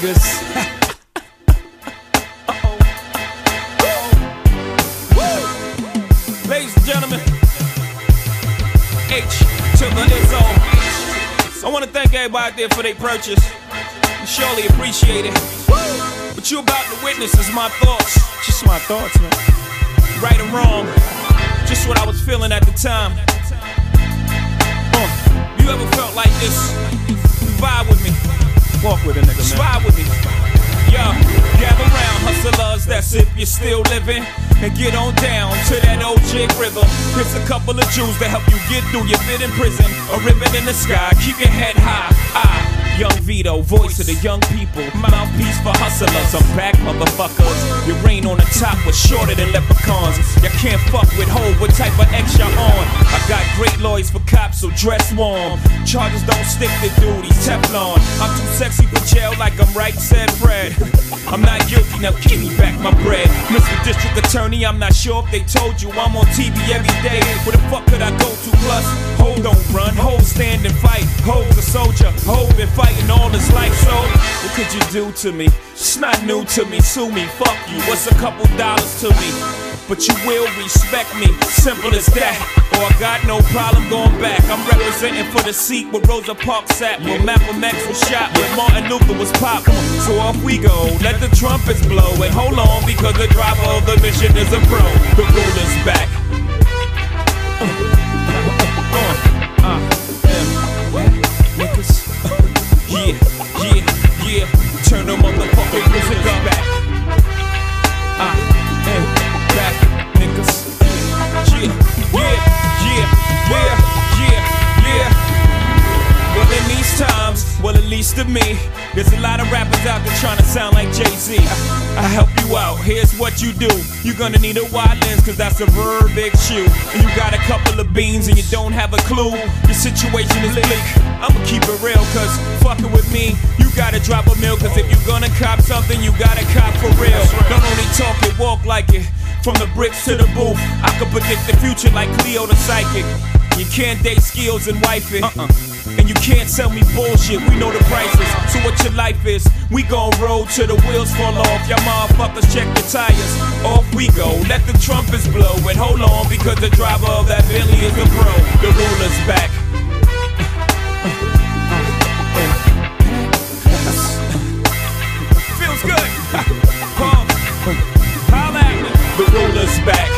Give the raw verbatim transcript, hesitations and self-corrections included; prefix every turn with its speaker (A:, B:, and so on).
A: niggas. Uh-oh. Uh-oh. Ladies and gentlemen, H to the Izzo. I want to thank everybody out there for their purchase. I surely appreciate it. What you about to witness is my thoughts. Just my thoughts, man. Right or wrong, just what I was feeling at the time. Uh, you ever felt like this? Vibe with me. Walk with a nigga, man. Vibe with me. Yo, gather round, hustlers, that's if you're still living. And get on down to that old jig rhythm. Here's a couple of Jews to help you get through your bit in prison. A ribbon in the sky, keep your head high. I, Young Vito, voice of the young people, mouthpiece for hustlers. I'm back, motherfuckers. Your reign on the top was shorter than leprechauns. You can't fuck with Ho, what type of X you're on? I got great lawyers for cops, so dress warm. Charges don't stick to duties, Teflon. I'm too sexy for jail, like I'm right, said Fred. I'm not guilty, now give me back my bread. Mister District Attorney, I'm not sure if they told you I'm on T V every day. Where the fuck could I go to? Plus, Ho don't run, Ho stand and fight. Ho's a soldier, Ho been fighting all his life. So, what could you do to me? It's not new to me, sue me, fuck you. What's a couple dollars to me? But you will respect me, simple as that. Or I got no problem going back. I'm representing for the seat where Rosa Parks sat, where Malcolm X was shot, where Martin Luther was popped. So off we go, let the trumpets blow. And hold on, because the driver of the mission is a pro. The ruler's back. Uh, uh, uh, uh, niggas. Yeah, yeah, yeah. Turn the motherfucking music up back. Ah, uh, and back, niggas. Yeah, yeah, yeah, yeah, yeah, yeah. Well, in these times, well, at least to me, there's a lot of rappers out there trying to sound like Jay-Z. I, I help you out, here's what you do. You're gonna need a wide lens, cause that's a very big shoe. And you got a couple of beans and you don't have a clue. Your situation is bleak. I'ma keep it real, cause fucking with me, you gotta drop a mill. Cause if you're gonna cop something, you gotta cop for real. Don't only talk it, walk like it. From the bricks to the booth, I can predict the future like Cleo the psychic. You can't date skills and wife it. Uh-uh. And you can't sell me bullshit, we know the prices. So what your life is, we gon' roll till the wheels fall off. Y'all motherfuckers check your tires. Off we go, let the trumpets blow. And hold on, because the driver of that Bentley is a pro. The ruler's back. Feels good. Pump. Holla at me. The ruler's back.